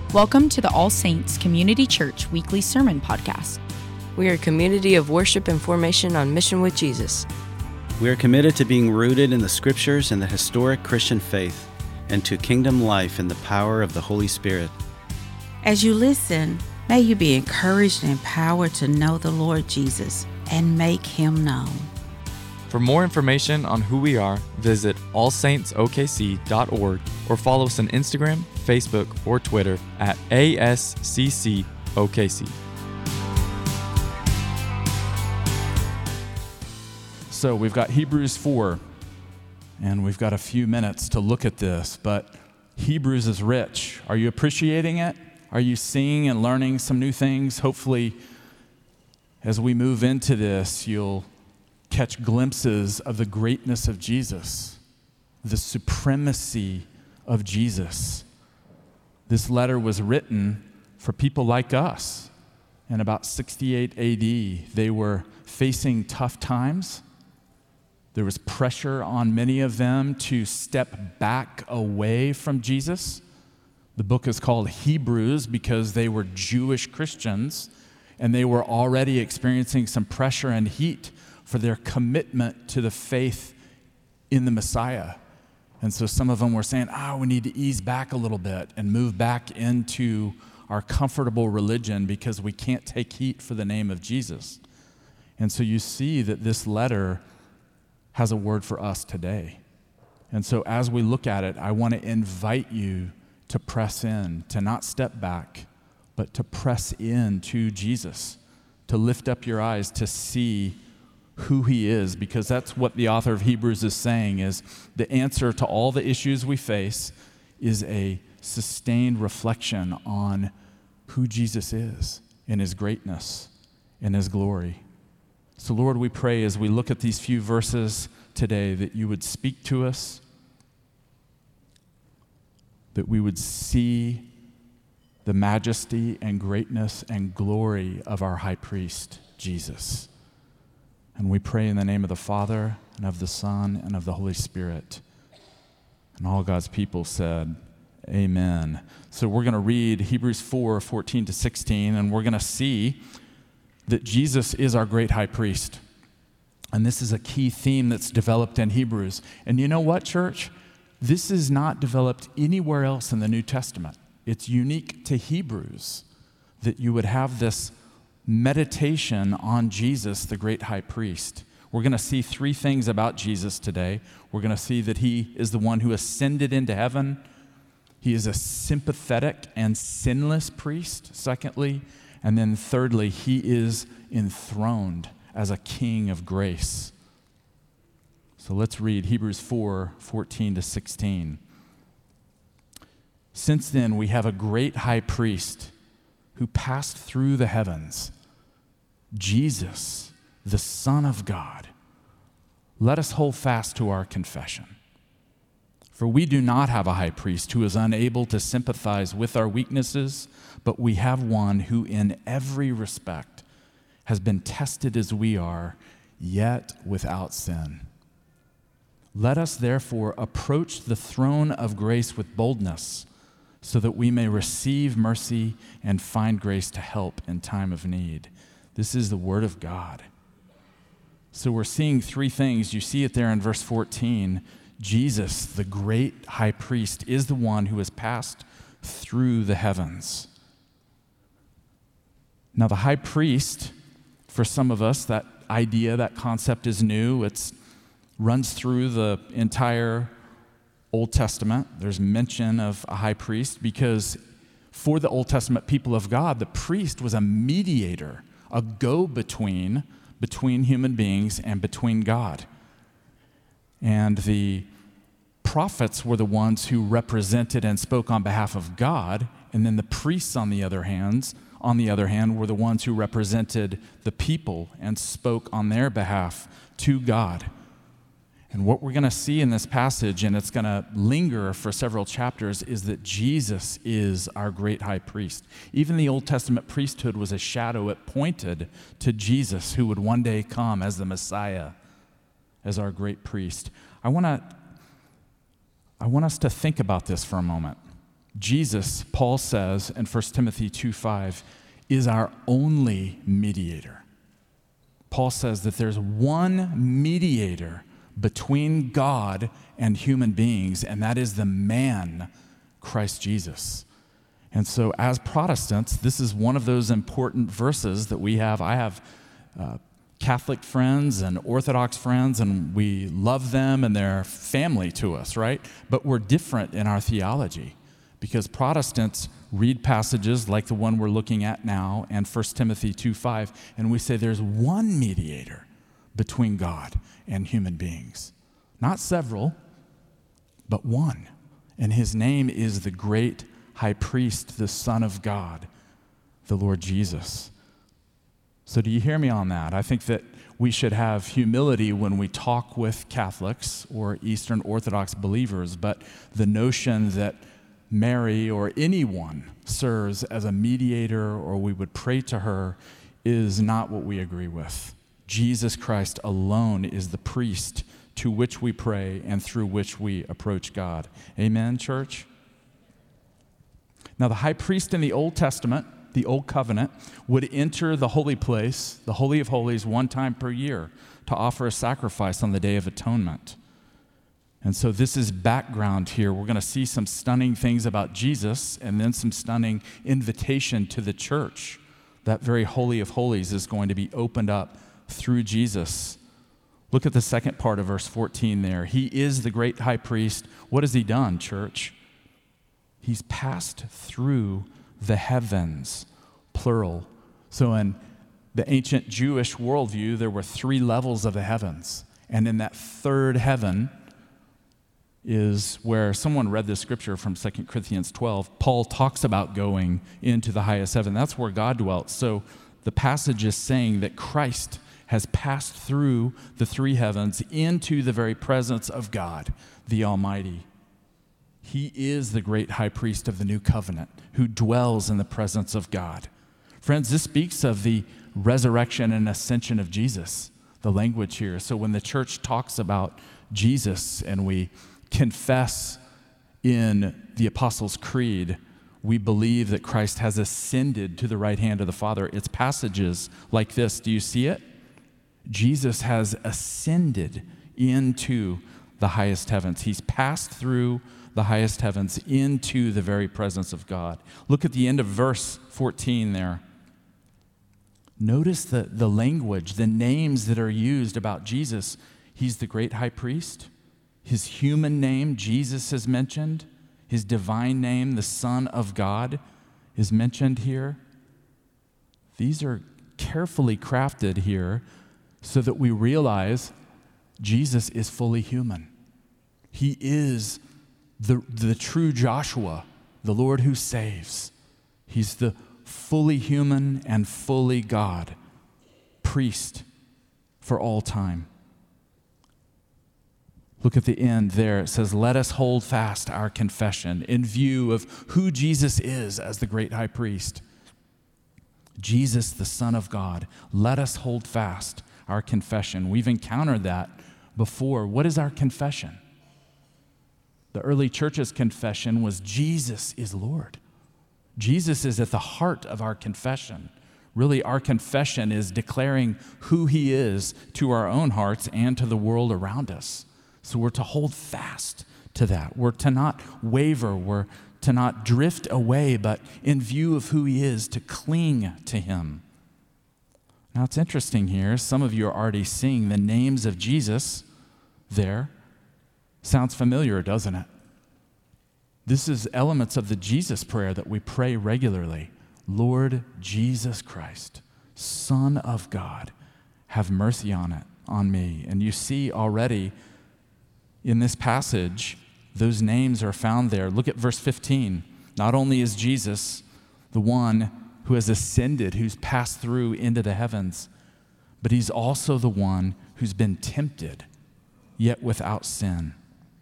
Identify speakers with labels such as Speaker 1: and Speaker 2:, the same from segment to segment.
Speaker 1: Welcome to the All Saints Community Church Weekly Sermon Podcast.
Speaker 2: We are a community of worship and formation on mission with Jesus.
Speaker 3: We are committed to being rooted in the Scriptures and the historic Christian faith, and to kingdom life in the power of the Holy Spirit.
Speaker 4: As you listen, may you be encouraged and empowered to know the Lord Jesus and make Him known.
Speaker 5: For more information on who we are, visit allsaintsokc.org or follow us on Instagram, Facebook, or Twitter at ASCCOKC.
Speaker 6: So we've got Hebrews 4, and we've got a few minutes to look at this, but Hebrews is rich. Are you appreciating it? Are you seeing and learning some new things? Hopefully, as we move into this, you'll catch glimpses of the greatness of Jesus, the supremacy of Jesus. This letter was written for people like us. In about 68 AD, they were facing tough times. There was pressure on many of them to step back away from Jesus. The book is called Hebrews because they were Jewish Christians, and they were already experiencing some pressure and heat for their commitment to the faith in the Messiah. And so some of them were saying, we need to ease back a little bit and move back into our comfortable religion because we can't take heat for the name of Jesus. And so you see that this letter has a word for us today. And so as we look at it, I want to invite you to press in, to not step back, but to press in to Jesus, to lift up your eyes to see who He is, because that's what the author of Hebrews is saying, is the answer to all the issues we face is a sustained reflection on who Jesus is and His greatness and His glory. So Lord, we pray as we look at these few verses today that you would speak to us, that we would see the majesty and greatness and glory of our high priest, Jesus. And we pray in the name of the Father, and of the Son, and of the Holy Spirit. And all God's people said, amen. So we're going to read Hebrews 4, 14 to 16, and we're going to see that Jesus is our great high priest. And this is a key theme that's developed in Hebrews. And you know what, church? This is not developed anywhere else in the New Testament. It's unique to Hebrews that you would have this meditation on Jesus, the great high priest. We're going to see three things about Jesus today. We're going to see that He is the one who ascended into heaven. He is a sympathetic and sinless priest, secondly. And then thirdly, He is enthroned as a king of grace. So let's read Hebrews 4, 14 to 16. Since then, we have a great high priest who passed through the heavens, Jesus, the Son of God. Let us hold fast to our confession. For we do not have a high priest who is unable to sympathize with our weaknesses, but we have one who in every respect has been tested as we are, yet without sin. Let us therefore approach the throne of grace with boldness, so that we may receive mercy and find grace to help in time of need. This is the word of God. So we're seeing three things. You see it there in verse 14. Jesus, the great high priest, is the one who has passed through the heavens. Now the high priest, for some of us, that idea, that concept is new. It runs through the entire Old Testament. There's mention of a high priest because for the Old Testament people of God, the priest was a mediator, a go-between between human beings and between God. And the prophets were the ones who represented and spoke on behalf of God, and then the priests, on the other hand, were the ones who represented the people and spoke on their behalf to God. And what we're going to see in this passage, and it's going to linger for several chapters, is that Jesus is our great high priest. Even the Old Testament priesthood was a shadow. It pointed to Jesus, who would one day come as the Messiah, as our great priest. I want us to think about this for a moment. Jesus, Paul says in 1 Timothy 2:5, is our only mediator. Paul says that there's one mediator between God and human beings, and that is the man, Christ Jesus. And so as Protestants, this is one of those important verses that we have. I have Catholic friends and Orthodox friends, and we love them, and they're family to us, right? But we're different in our theology because Protestants read passages like the one we're looking at now and 1 Timothy 2:5, and we say there's one mediator between God and human beings. Not several, but one. And his name is the great high priest, the Son of God, the Lord Jesus. So do you hear me on that? I think that we should have humility when we talk with Catholics or Eastern Orthodox believers, but the notion that Mary or anyone serves as a mediator or we would pray to her is not what we agree with. Jesus Christ alone is the priest to which we pray and through which we approach God. Amen, church? Now, the high priest in the Old Testament, the Old Covenant, would enter the holy place, the Holy of Holies, one time per year to offer a sacrifice on the Day of Atonement. And so this is background here. We're going to see some stunning things about Jesus and then some stunning invitation to the church. That very Holy of Holies is going to be opened up through Jesus. Look at the second part of verse 14 there. He is the great high priest. What has he done, church? He's passed through the heavens, plural. So in the ancient Jewish worldview, there were 3 levels of the heavens. And in that third heaven is where someone read this scripture from 2 Corinthians 12. Paul talks about going into the highest heaven. That's where God dwelt. So the passage is saying that Christ has passed through the 3 heavens into the very presence of God, the Almighty. He is the great high priest of the new covenant who dwells in the presence of God. Friends, this speaks of the resurrection and ascension of Jesus, the language here. So when the church talks about Jesus and we confess in the Apostles' Creed, we believe that Christ has ascended to the right hand of the Father. It's passages like this. Do you see it? Jesus has ascended into the highest heavens. He's passed through the highest heavens into the very presence of God. Look at the end of verse 14 there. Notice the language, the names that are used about Jesus. He's the great high priest. His human name, Jesus, is mentioned. His divine name, the Son of God, is mentioned here. These are carefully crafted here so that we realize Jesus is fully human. He is the true Joshua, the Lord who saves. He's the fully human and fully God, priest for all time. Look at the end there. It says, let us hold fast our confession in view of who Jesus is as the great high priest. Jesus, the Son of God. Let us hold fast our confession. We've encountered that before. What is our confession? The early church's confession was Jesus is Lord. Jesus is at the heart of our confession. Really, our confession is declaring who he is to our own hearts and to the world around us. So we're to hold fast to that. We're to not waver. We're to not drift away, but in view of who he is, to cling to him. Now, it's interesting here. Some of you are already seeing the names of Jesus there. Sounds familiar, doesn't it? This is elements of the Jesus prayer that we pray regularly. Lord Jesus Christ, Son of God, have mercy on me. And you see already in this passage, those names are found there. Look at verse 15. Not only is Jesus the one who has ascended, who's passed through into the heavens, but he's also the one who's been tempted, yet without sin.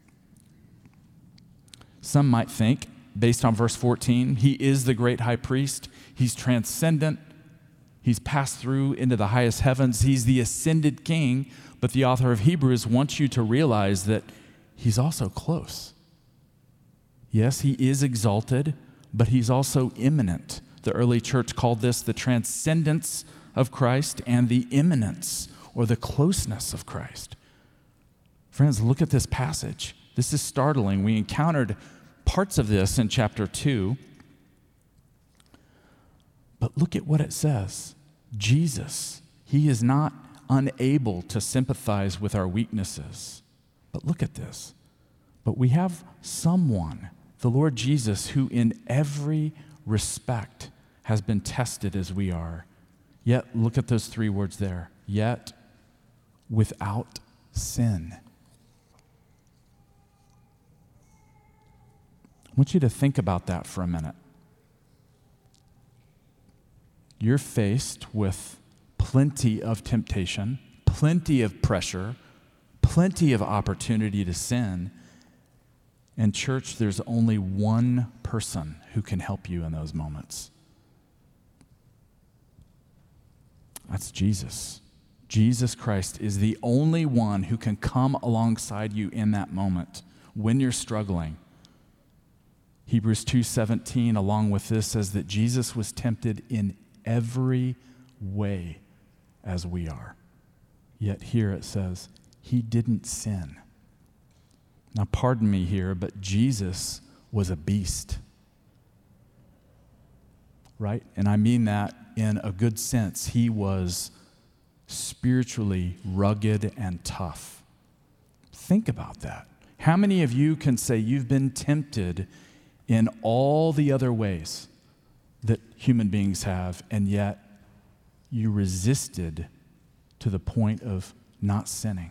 Speaker 6: Some might think, based on verse 14, he is the great high priest. He's transcendent. He's passed through into the highest heavens. He's the ascended king. But the author of Hebrews wants you to realize that he's also close. Yes, he is exalted, but he's also immanent. The early church called this the transcendence of Christ and the immanence or the closeness of Christ. Friends, look at this passage. This is startling. We encountered parts of this in chapter 2. But look at what it says. Jesus, he is not unable to sympathize with our weaknesses. But look at this. But we have someone, the Lord Jesus, who in every respect has been tested as we are. Yet, look at those 3 words there. Yet, without sin. I want you to think about that for a minute. You're faced with plenty of temptation, plenty of pressure, plenty of opportunity to sin. And church, there's only one person who can help you in those moments. That's Jesus. Jesus Christ is the only one who can come alongside you in that moment when you're struggling. Hebrews 2:17, along with this, says that Jesus was tempted in every way as we are. Yet here it says, he didn't sin. Now, pardon me here, but Jesus was a beast. Right? And I mean that in a good sense. He was spiritually rugged and tough. Think about that. How many of you can say you've been tempted in all the other ways that human beings have, and yet you resisted to the point of not sinning?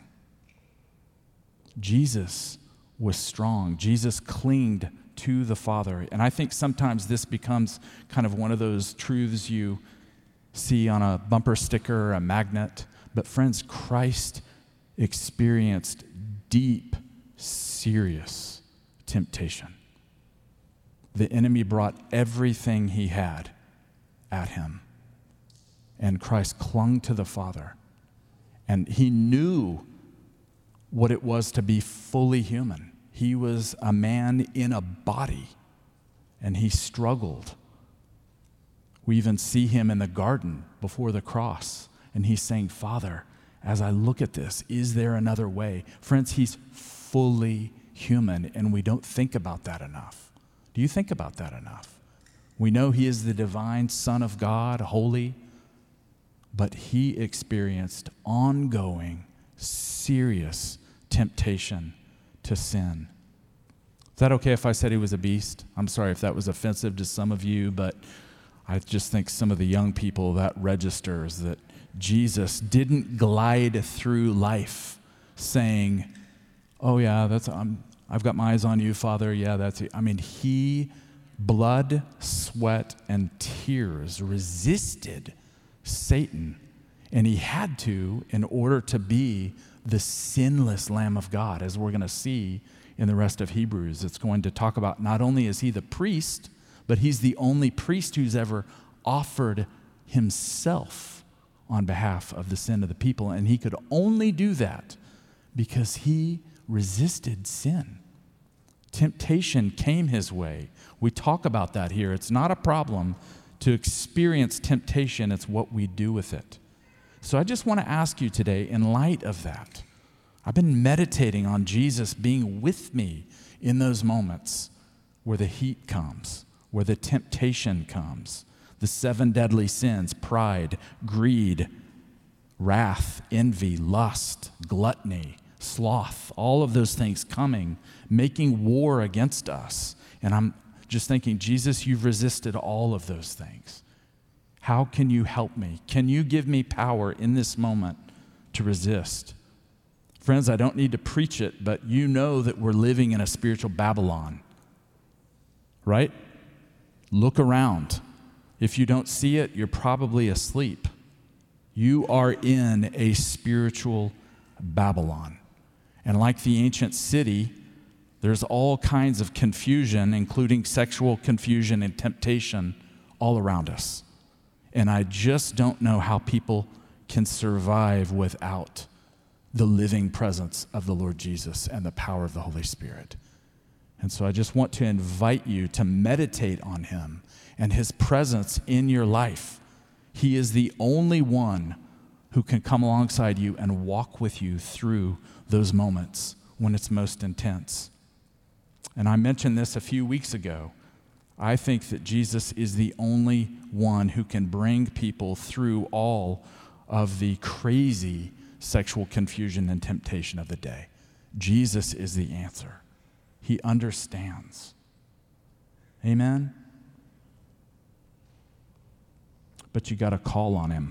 Speaker 6: Jesus was strong. Jesus clinged to the Father. And I think sometimes this becomes kind of one of those truths you see on a bumper sticker or a magnet. But friends, Christ experienced deep, serious temptation. The enemy brought everything he had at him. And Christ clung to the Father. And he knew what it was to be fully human. He was a man in a body, and he struggled. We even see him in the garden before the cross, and he's saying, Father, as I look at this, is there another way? Friends, he's fully human, and we don't think about that enough. Do you think about that enough? We know he is the divine Son of God, holy, but he experienced ongoing, serious temptation to sin. Is that okay if I said he was a beast? I'm sorry if that was offensive to some of you, but I just think some of the young people, that registers that Jesus didn't glide through life saying, oh yeah, I've got my eyes on you, Father. Yeah, that's it. I mean, he, blood, sweat, and tears, resisted Satan. And he had to in order to be the sinless Lamb of God, as we're going to see in the rest of Hebrews. It's going to talk about not only is he the priest, but he's the only priest who's ever offered himself on behalf of the sin of the people. And he could only do that because he resisted sin. Temptation came his way. We talk about that here. It's not a problem to experience temptation. It's what we do with it. So I just want to ask you today, in light of that, I've been meditating on Jesus being with me in those moments where the heat comes, where the temptation comes, the 7 deadly sins, pride, greed, wrath, envy, lust, gluttony, sloth, all of those things coming, making war against us. And I'm just thinking, Jesus, you've resisted all of those things. How can you help me? Can you give me power in this moment to resist? Friends, I don't need to preach it, but you know that we're living in a spiritual Babylon, right? Look around. If you don't see it, you're probably asleep. You are in a spiritual Babylon. And like the ancient city, there's all kinds of confusion, including sexual confusion and temptation all around us. And I just don't know how people can survive without the living presence of the Lord Jesus and the power of the Holy Spirit. And so I just want to invite you to meditate on him and his presence in your life. He is the only one who can come alongside you and walk with you through those moments when it's most intense. And I mentioned this a few weeks ago. I think that Jesus is the only one who can bring people through all of the crazy sexual confusion and temptation of the day. Jesus is the answer. He understands. Amen? But you got to call on him.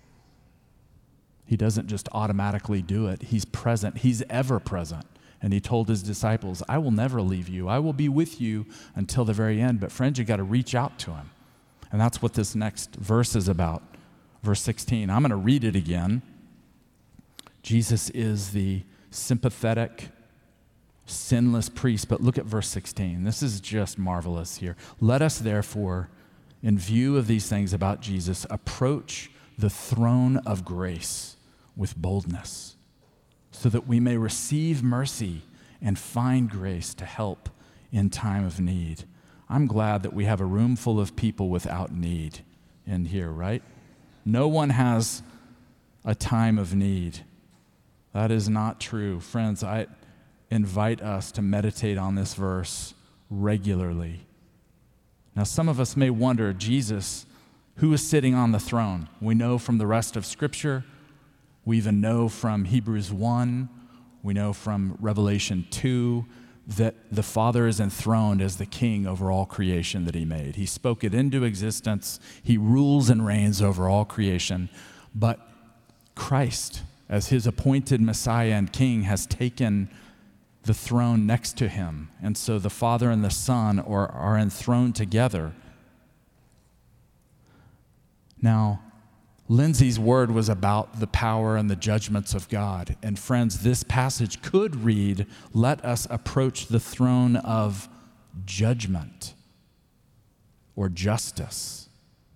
Speaker 6: He doesn't just automatically do it. He's present. He's ever present. And he told his disciples, I will never leave you. I will be with you until the very end. But friends, you got to reach out to him. And that's what this next verse is about. Verse 16. I'm going to read it again. Jesus is the sympathetic, sinless priest. But look at verse 16. This is just marvelous here. Let us therefore, in view of these things about Jesus, approach the throne of grace with boldness, so that we may receive mercy and find grace to help in time of need. I'm glad that we have a room full of people without need in here, right? No one has a time of need. That is not true. Friends, I invite us to meditate on this verse regularly. Now, some of us may wonder, Jesus, who is sitting on the throne? We know from the rest of Scripture. We even know from Hebrews 1. We know from Revelation 2 that the Father is enthroned as the king over all creation that he made. He spoke it into existence. He rules and reigns over all creation. But Christ, as his appointed Messiah and king, has taken the throne next to him. And so the Father and the Son are enthroned together. Now, Lindsay's word was about the power and the judgments of God. And friends, this passage could read, let us approach the throne of judgment or justice.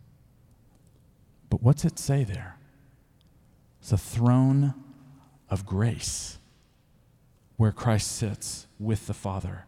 Speaker 6: But what's it say there? It's a throne of grace where Christ sits with the Father.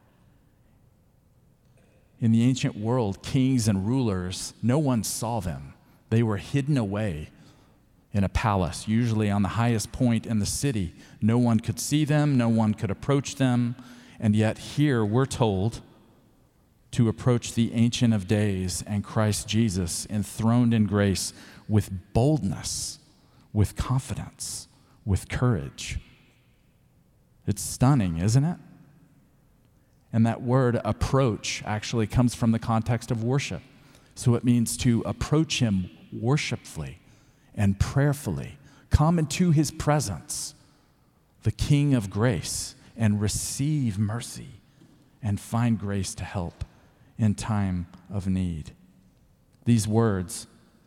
Speaker 6: In the ancient world, kings and rulers, no one saw them. They were hidden away in a palace, usually on the highest point in the city. No one could see them, no one could approach them, and yet here we're told to approach the Ancient of Days and Christ Jesus, enthroned in grace, with boldness, with confidence, with courage. It's stunning, isn't it? And that word approach actually comes from the context of worship. So it means to approach him worshipfully and prayerfully. Come into his presence, the King of grace, and receive mercy and find grace to help in time of need. These words,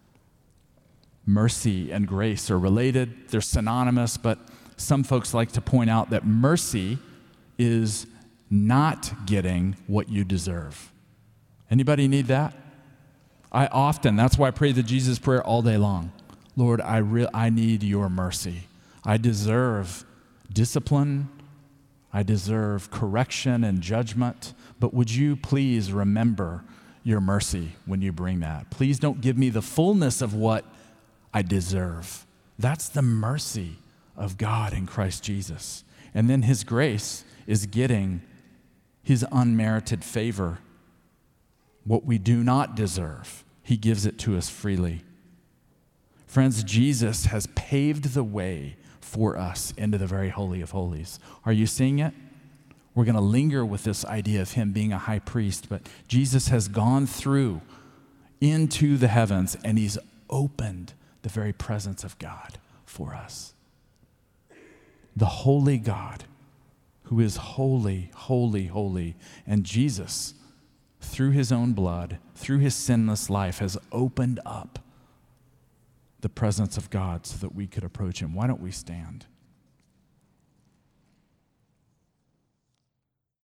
Speaker 6: mercy and grace, are related. They're synonymous, but some folks like to point out that mercy is not getting what you deserve. Anybody need that? That's why I pray the Jesus prayer all day long. Lord, I need your mercy. I deserve discipline. I deserve correction and judgment. But would you please remember your mercy when you bring that? Please don't give me the fullness of what I deserve. That's the mercy of God in Christ Jesus. And then his grace is getting his unmerited favor. What we do not deserve, he gives it to us freely. Friends, Jesus has paved the way for us into the very Holy of Holies. Are you seeing it? We're going to linger with this idea of him being a high priest, but Jesus has gone through into the heavens and he's opened the very presence of God for us. The holy God who is holy, holy, holy. And Jesus, through his own blood, through his sinless life, has opened up the presence of God so that we could approach him. Why don't we stand?